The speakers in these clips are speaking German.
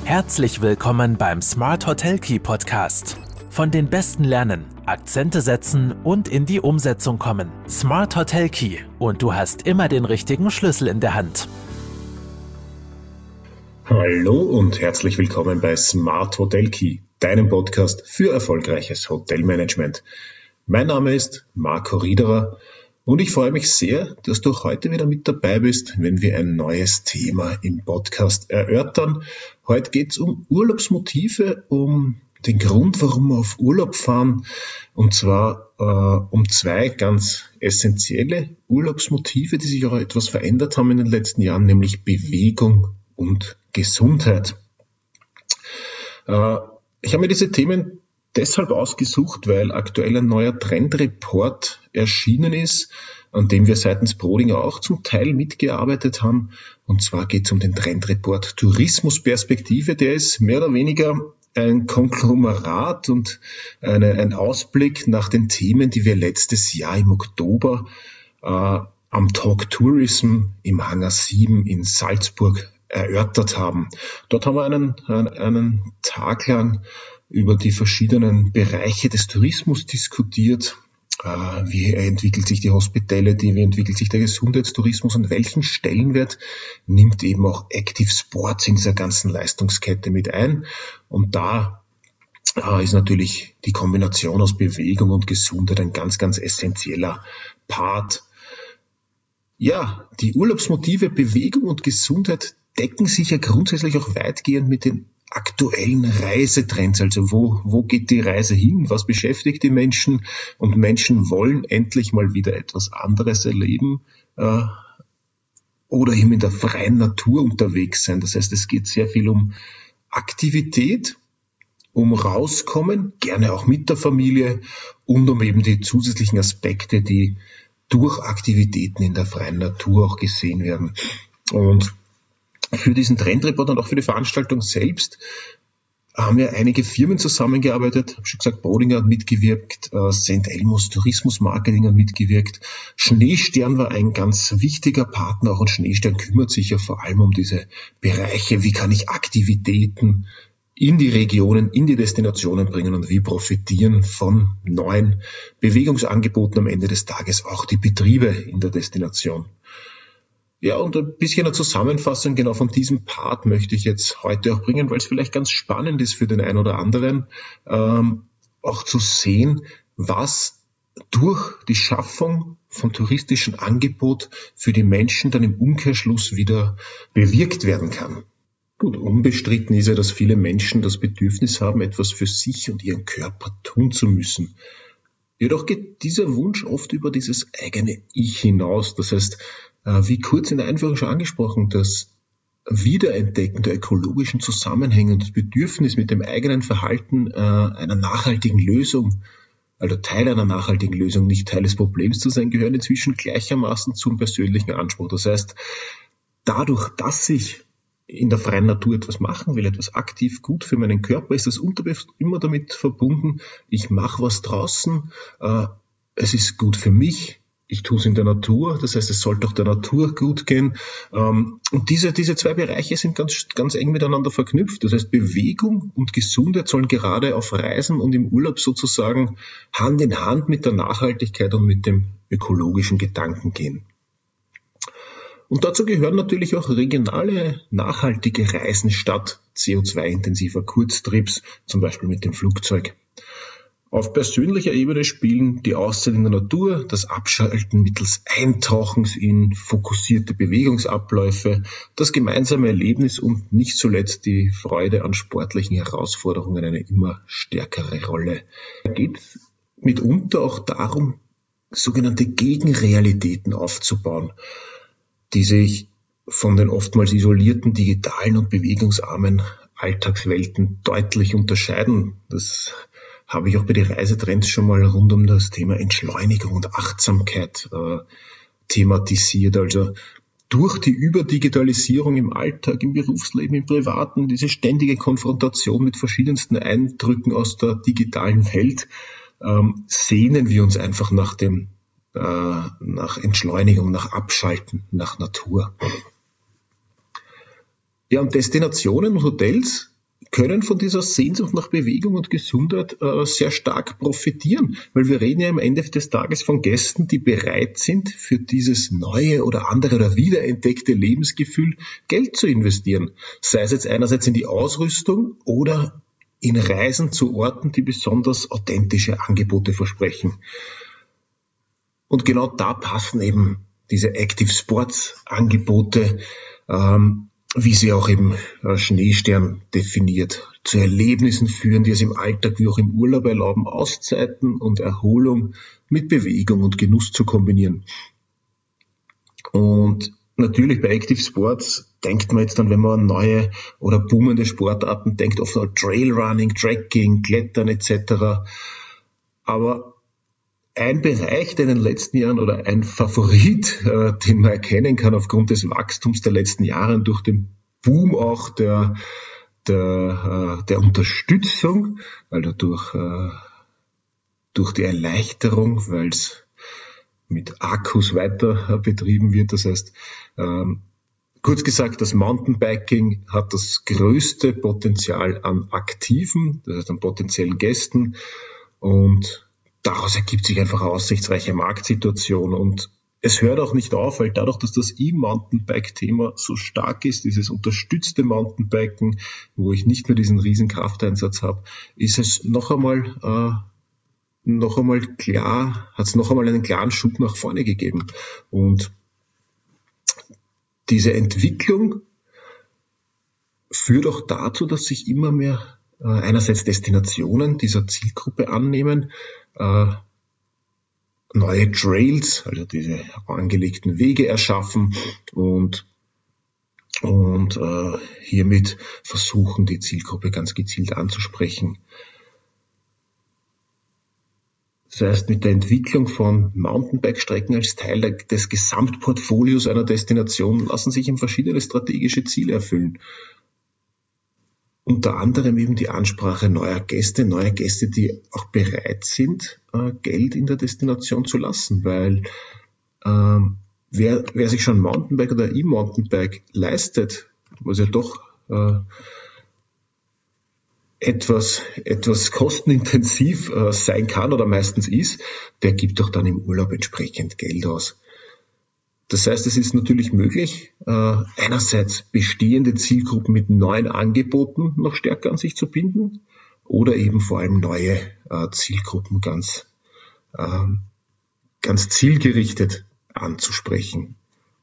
Herzlich willkommen beim Smart Hotel Key Podcast. Von den Besten lernen, Akzente setzen und in die Umsetzung kommen. Smart Hotel Key und du hast immer den richtigen Schlüssel in der Hand. Hallo und herzlich willkommen bei Smart Hotel Key, deinem Podcast für erfolgreiches Hotelmanagement. Mein Name ist Marco Riederer und ich freue mich sehr, dass du heute wieder mit dabei bist, wenn wir ein neues Thema im Podcast erörtern. Heute geht es um Urlaubsmotive, um den Grund, warum wir auf Urlaub fahren, und zwar um zwei ganz essentielle Urlaubsmotive, die sich auch etwas verändert haben in den letzten Jahren, nämlich Bewegung und Gesundheit. Ich habe mir diese Themen deshalb ausgesucht, weil aktuell ein neuer Trendreport erschienen ist, an dem wir seitens Brodinger auch zum Teil mitgearbeitet haben. Und zwar geht es um den Trendreport Tourismusperspektive. Der ist mehr oder weniger ein Konglomerat und ein Ausblick nach den Themen, die wir letztes Jahr im Oktober am Talk Tourism im Hangar 7 in Salzburg erörtert haben. Dort haben wir einen Tag lang über die verschiedenen Bereiche des Tourismus diskutiert. Wie entwickelt sich die Hospitality, wie entwickelt sich der Gesundheitstourismus und welchen Stellenwert nimmt eben auch Active Sports in dieser ganzen Leistungskette mit ein. Und da ist natürlich die Kombination aus Bewegung und Gesundheit ein ganz, ganz essentieller Part. Ja, die Urlaubsmotive Bewegung und Gesundheit decken sich ja grundsätzlich auch weitgehend mit den aktuellen Reisetrends. Also wo geht die Reise hin? Was beschäftigt die Menschen? Und Menschen wollen endlich mal wieder etwas anderes erleben oder eben in der freien Natur unterwegs sein. Das heißt, es geht sehr viel um Aktivität, um rauskommen, gerne auch mit der Familie und um eben die zusätzlichen Aspekte, die durch Aktivitäten in der freien Natur auch gesehen werden. Und für diesen Trendreport und auch für die Veranstaltung selbst haben ja einige Firmen zusammengearbeitet. Ich habe schon gesagt, Brodinger hat mitgewirkt, St. Elmo's Tourismus Marketing hat mitgewirkt. Schneestern war ein ganz wichtiger Partner, auch, und Schneestern kümmert sich ja vor allem um diese Bereiche, wie kann ich Aktivitäten in die Regionen, in die Destinationen bringen und wie profitieren von neuen Bewegungsangeboten am Ende des Tages auch die Betriebe in der Destination. Ja, und ein bisschen eine Zusammenfassung genau von diesem Part möchte ich jetzt heute auch bringen, weil es vielleicht ganz spannend ist für den einen oder anderen, auch zu sehen, was durch die Schaffung von touristischen Angebot für die Menschen dann im Umkehrschluss wieder bewirkt werden kann. Gut, unbestritten ist ja, dass viele Menschen das Bedürfnis haben, etwas für sich und ihren Körper tun zu müssen. Jedoch geht dieser Wunsch oft über dieses eigene Ich hinaus. Das heißt, wie kurz in der Einführung schon angesprochen, das Wiederentdecken der ökologischen Zusammenhänge und das Bedürfnis mit dem eigenen Verhalten einer nachhaltigen Lösung, also Teil einer nachhaltigen Lösung, nicht Teil des Problems zu sein, gehören inzwischen gleichermaßen zum persönlichen Anspruch. Das heißt, dadurch, dass ich in der freien Natur etwas machen will, etwas aktiv gut für meinen Körper, ist das unterbewusst immer damit verbunden, ich mache was draußen, es ist gut für mich, ich tue es in der Natur, das heißt, es sollte auch der Natur gut gehen. Und diese zwei Bereiche sind ganz, ganz eng miteinander verknüpft. Das heißt, Bewegung und Gesundheit sollen gerade auf Reisen und im Urlaub sozusagen Hand in Hand mit der Nachhaltigkeit und mit dem ökologischen Gedanken gehen. Und dazu gehören natürlich auch regionale, nachhaltige Reisen statt CO2-intensiver Kurztrips, zum Beispiel mit dem Flugzeug. Auf persönlicher Ebene spielen die Auszeit in der Natur, das Abschalten mittels Eintauchens in fokussierte Bewegungsabläufe, das gemeinsame Erlebnis und nicht zuletzt die Freude an sportlichen Herausforderungen eine immer stärkere Rolle. Da geht es mitunter auch darum, sogenannte Gegenrealitäten aufzubauen, die sich von den oftmals isolierten, digitalen und bewegungsarmen Alltagswelten deutlich unterscheiden. Das habe ich auch bei den Reisetrends schon mal rund um das Thema Entschleunigung und Achtsamkeit thematisiert. Also durch die Überdigitalisierung im Alltag, im Berufsleben, im Privaten, diese ständige Konfrontation mit verschiedensten Eindrücken aus der digitalen Welt, sehnen wir uns einfach nach Entschleunigung, nach Abschalten, nach Natur. Ja, und Destinationen und Hotels können von dieser Sehnsucht nach Bewegung und Gesundheit sehr stark profitieren, weil wir reden ja am Ende des Tages von Gästen, die bereit sind, für dieses neue oder andere oder wiederentdeckte Lebensgefühl Geld zu investieren. Sei es jetzt einerseits in die Ausrüstung oder in Reisen zu Orten, die besonders authentische Angebote versprechen. Und genau da passen eben diese Active Sports Angebote, wie sie auch eben Schneestern definiert, zu Erlebnissen führen, die es im Alltag wie auch im Urlaub erlauben, Auszeiten und Erholung mit Bewegung und Genuss zu kombinieren. Und natürlich bei Active Sports denkt man jetzt dann, wenn man an neue oder boomende Sportarten denkt, oft an Trailrunning, Trekking, Klettern etc. Aber ein Bereich, der in den letzten Jahren oder ein Favorit, den man erkennen kann aufgrund des Wachstums der letzten Jahre durch den Boom auch der Unterstützung, also durch die Erleichterung, weil es mit Akkus weiter betrieben wird. Das heißt, kurz gesagt, das Mountainbiking hat das größte Potenzial an Aktiven, das heißt an potenziellen Gästen, und daraus ergibt sich einfach eine aussichtsreiche Marktsituation. Und es hört auch nicht auf, weil dadurch, dass das E-Mountainbike-Thema so stark ist, dieses unterstützte Mountainbiken, wo ich nicht mehr diesen riesen Krafteinsatz habe, ist es noch einmal klar, hat es noch einmal einen klaren Schub nach vorne gegeben. Und diese Entwicklung führt auch dazu, dass sich immer mehr einerseits Destinationen dieser Zielgruppe annehmen, neue Trails, also diese angelegten Wege erschaffen und hiermit versuchen, die Zielgruppe ganz gezielt anzusprechen. Das heißt, mit der Entwicklung von Mountainbike-Strecken als Teil des Gesamtportfolios einer Destination lassen sich eben verschiedene strategische Ziele erfüllen. Unter anderem eben die Ansprache neuer Gäste, die auch bereit sind, Geld in der Destination zu lassen, weil wer sich schon Mountainbike oder E-Mountainbike leistet, was ja doch etwas kostenintensiv sein kann oder meistens ist, der gibt doch dann im Urlaub entsprechend Geld aus. Das heißt, es ist natürlich möglich, einerseits bestehende Zielgruppen mit neuen Angeboten noch stärker an sich zu binden oder eben vor allem neue Zielgruppen ganz zielgerichtet anzusprechen.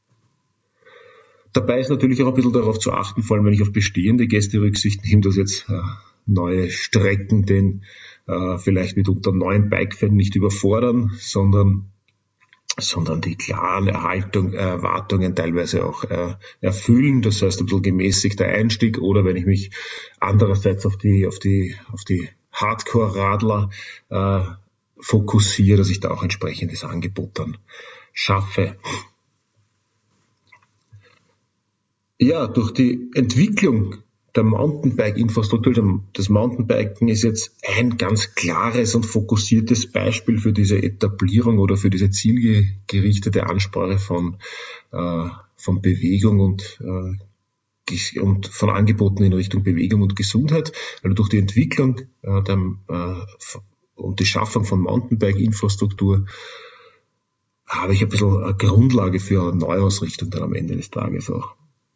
Dabei ist natürlich auch ein bisschen darauf zu achten, vor allem wenn ich auf bestehende Gäste Rücksicht nehme, dass jetzt neue Strecken den vielleicht mitunter neuen Bike-Fan nicht überfordern, sondern die klaren Erwartungen teilweise auch erfüllen. Das heißt, ein bisschen gemäßigter Einstieg, oder wenn ich mich andererseits auf die Hardcore-Radler fokussiere, dass ich da auch entsprechendes Angebot dann schaffe. Ja, durch die Entwicklung der Mountainbike-Infrastruktur, das Mountainbiken ist jetzt ein ganz klares und fokussiertes Beispiel für diese Etablierung oder für diese zielgerichtete Ansprache von Bewegung und von Angeboten in Richtung Bewegung und Gesundheit. Also durch die Entwicklung und die Schaffung von Mountainbike-Infrastruktur habe ich ein bisschen eine Grundlage für eine Neuausrichtung dann am Ende des Tages auch.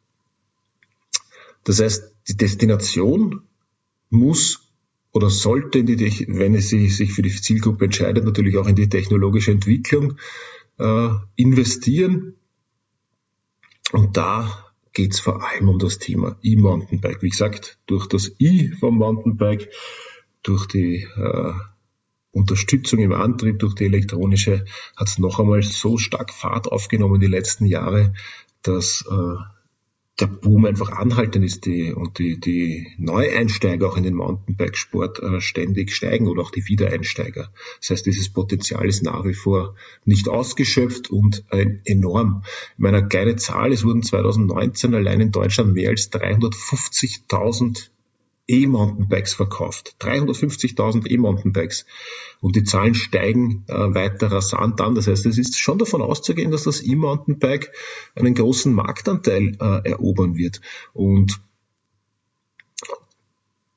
Das heißt, die Destination muss oder sollte, wenn es sich für die Zielgruppe entscheidet, natürlich auch in die technologische Entwicklung investieren. Und da geht es vor allem um das Thema E-Mountainbike. Wie gesagt, durch das E vom Mountainbike, durch die Unterstützung im Antrieb, durch die elektronische, hat es noch einmal so stark Fahrt aufgenommen die letzten Jahre, dass der Boom einfach anhaltend ist und die Neueinsteiger auch in den Mountainbikesport ständig steigen oder auch die Wiedereinsteiger. Das heißt, dieses Potenzial ist nach wie vor nicht ausgeschöpft und enorm. In meiner kleinen Zahl, es wurden 2019 allein in Deutschland mehr als 350.000 E-Mountainbikes verkauft. 350.000 E-Mountainbikes. Und die Zahlen steigen weiter rasant an. Das heißt, es ist schon davon auszugehen, dass das E-Mountainbike einen großen Marktanteil erobern wird. Und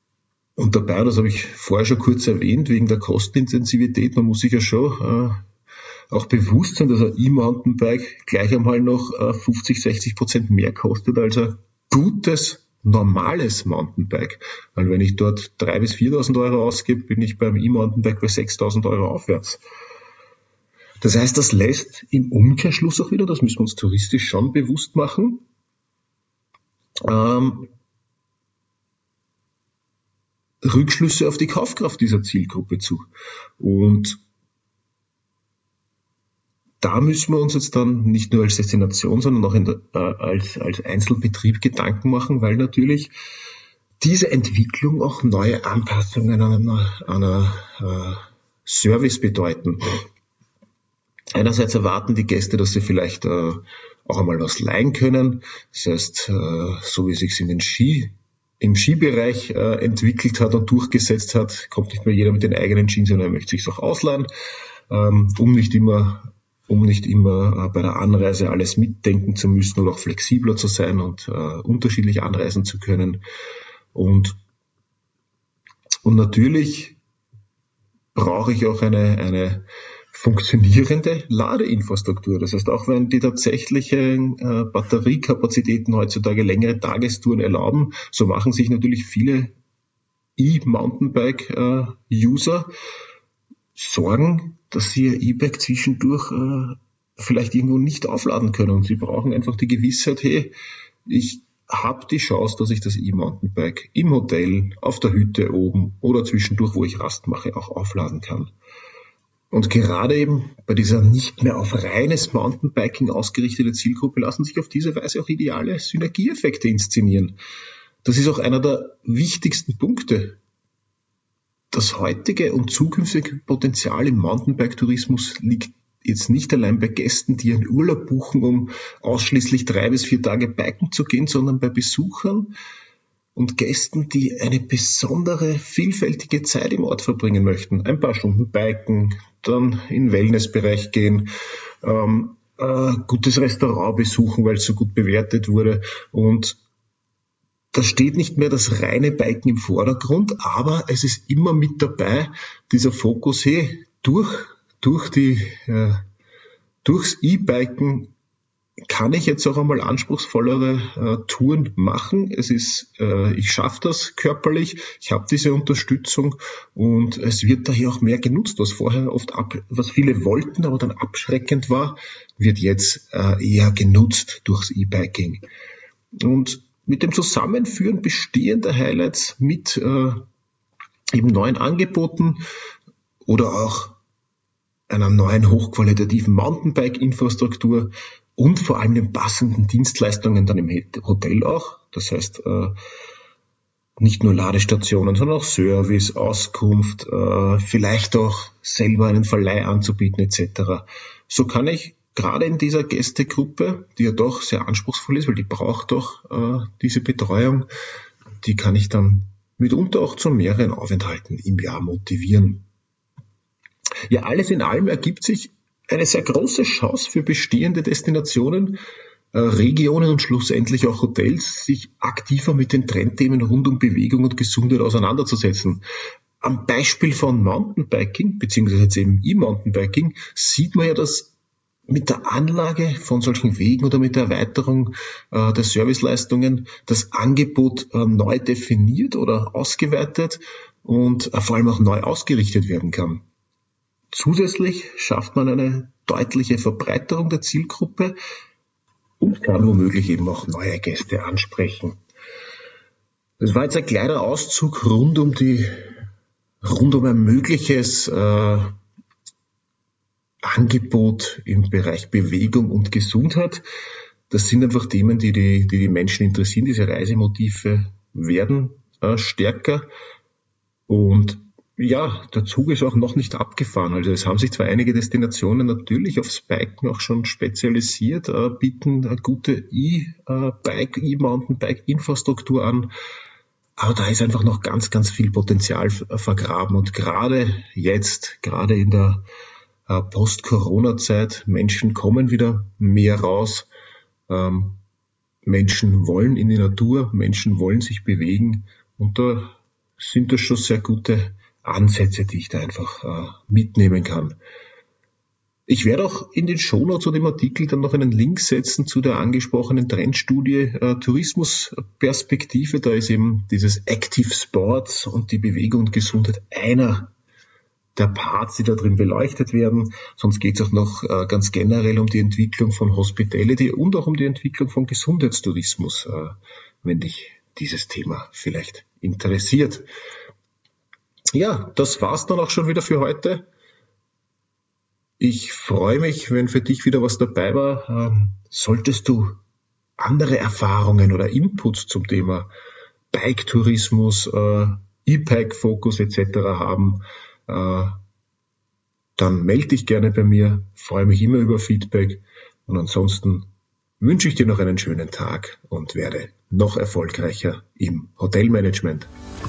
dabei, das habe ich vorher schon kurz erwähnt, wegen der Kostenintensivität. Man muss sich ja schon auch bewusst sein, dass ein E-Mountainbike gleich einmal noch 50-60% mehr kostet als ein gutes, normales Mountainbike. Weil wenn ich dort 3.000 bis 4.000 Euro ausgebe, bin ich beim E-Mountainbike bei 6.000 Euro aufwärts. Das heißt, das lässt im Umkehrschluss auch wieder, das müssen wir uns touristisch schon bewusst machen, Rückschlüsse auf die Kaufkraft dieser Zielgruppe zu. Und da müssen wir uns jetzt dann nicht nur als Destination, sondern auch als Einzelbetrieb Gedanken machen, weil natürlich diese Entwicklung auch neue Anpassungen an einer Service bedeuten. Einerseits erwarten die Gäste, dass sie vielleicht auch einmal was leihen können. Das heißt, so wie es sich im Skibereich entwickelt hat und durchgesetzt hat, kommt nicht mehr jeder mit den eigenen Skis, sondern er möchte sich auch ausleihen, um nicht immer bei der Anreise alles mitdenken zu müssen oder auch flexibler zu sein und unterschiedlich anreisen zu können. Und natürlich brauche ich auch eine funktionierende Ladeinfrastruktur. Das heißt, auch wenn die tatsächlichen Batteriekapazitäten heutzutage längere Tagestouren erlauben, so machen sich natürlich viele E-Mountainbike-User Sorgen, dass sie ihr E-Bike zwischendurch vielleicht irgendwo nicht aufladen können. Und sie brauchen einfach die Gewissheit, hey, ich habe die Chance, dass ich das E-Mountainbike im Hotel, auf der Hütte oben oder zwischendurch, wo ich Rast mache, auch aufladen kann. Und gerade eben bei dieser nicht mehr auf reines Mountainbiking ausgerichtete Zielgruppe lassen sich auf diese Weise auch ideale Synergieeffekte inszenieren. Das ist auch einer der wichtigsten Punkte. Das heutige und zukünftige Potenzial im Mountainbike-Tourismus liegt jetzt nicht allein bei Gästen, die einen Urlaub buchen, um ausschließlich 3 bis 4 Tage biken zu gehen, sondern bei Besuchern und Gästen, die eine besondere, vielfältige Zeit im Ort verbringen möchten. Ein paar Stunden biken, dann in den Wellnessbereich gehen, gutes Restaurant besuchen, weil es so gut bewertet wurde. Und da steht nicht mehr das reine Biken im Vordergrund, aber es ist immer mit dabei, dieser Fokus, hey, durchs E-Biken kann ich jetzt auch einmal anspruchsvollere Touren machen. Ich schaffe das körperlich, ich habe diese Unterstützung und es wird daher auch mehr genutzt, was vorher oft was viele wollten, aber dann abschreckend war, wird jetzt eher genutzt durchs E-Biking. Und mit dem Zusammenführen bestehender Highlights mit eben neuen Angeboten oder auch einer neuen hochqualitativen Mountainbike-Infrastruktur und vor allem den passenden Dienstleistungen dann im Hotel auch. Das heißt, nicht nur Ladestationen, sondern auch Service, Auskunft, vielleicht auch selber einen Verleih anzubieten etc. So kann ich gerade in dieser Gästegruppe, die ja doch sehr anspruchsvoll ist, weil die braucht doch diese Betreuung, die kann ich dann mitunter auch zu mehreren Aufenthalten im Jahr motivieren. Ja, alles in allem ergibt sich eine sehr große Chance für bestehende Destinationen, Regionen und schlussendlich auch Hotels, sich aktiver mit den Trendthemen rund um Bewegung und Gesundheit auseinanderzusetzen. Am Beispiel von Mountainbiking, beziehungsweise jetzt eben E-Mountainbiking, sieht man ja, dass mit der Anlage von solchen Wegen oder mit der Erweiterung der Serviceleistungen das Angebot neu definiert oder ausgeweitet und vor allem auch neu ausgerichtet werden kann. Zusätzlich schafft man eine deutliche Verbreiterung der Zielgruppe und kann womöglich eben auch neue Gäste ansprechen. Das war jetzt ein kleiner Auszug rund um ein mögliches Angebot im Bereich Bewegung und Gesundheit. Das sind einfach Themen, die Menschen interessieren. Diese Reisemotive werden stärker und ja, der Zug ist auch noch nicht abgefahren. Also es haben sich zwar einige Destinationen natürlich aufs Biken auch schon spezialisiert, bieten eine gute E-Mountainbike-Infrastruktur an, aber da ist einfach noch ganz, ganz viel Potenzial vergraben. Und gerade in der Post-Corona-Zeit, Menschen kommen wieder mehr raus, Menschen wollen in die Natur, Menschen wollen sich bewegen und da sind das schon sehr gute Ansätze, die ich da einfach mitnehmen kann. Ich werde auch in den Shownotes zu dem Artikel dann noch einen Link setzen zu der angesprochenen Trendstudie Tourismusperspektive. Da ist eben dieses Active Sports und die Bewegung und Gesundheit einer der Parts, die da drin beleuchtet werden. Sonst geht es auch noch ganz generell um die Entwicklung von Hospitality und auch um die Entwicklung von Gesundheitstourismus, wenn dich dieses Thema vielleicht interessiert. Ja, das war's dann auch schon wieder für heute. Ich freue mich, wenn für dich wieder was dabei war. Solltest du andere Erfahrungen oder Inputs zum Thema Bike-Tourismus, E-Bike-Fokus etc. haben, dann melde dich gerne bei mir. Freue mich immer über Feedback. Und ansonsten wünsche ich dir noch einen schönen Tag und werde noch erfolgreicher im Hotelmanagement.